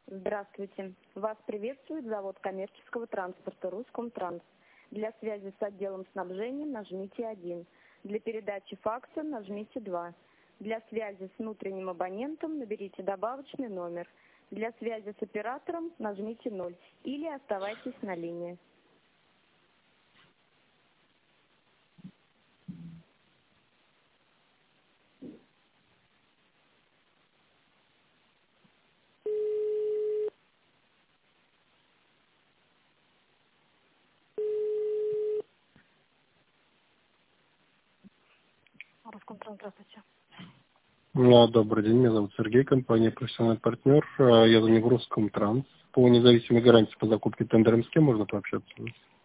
Здравствуйте. Вас приветствует завод коммерческого транспорта «Роскомтранс». Для связи с отделом снабжения нажмите 1. Для передачи факса нажмите 2. Для связи с внутренним абонентом наберите добавочный номер. Для связи с оператором нажмите 0 или оставайтесь на линии. Роскомтранс, здравствуйте. Добрый день, меня зовут Сергей, компания «Профессиональный партнер». Я звоню в Роскомтранс. По независимой гарантии по закупке тендером с кем можно пообщаться?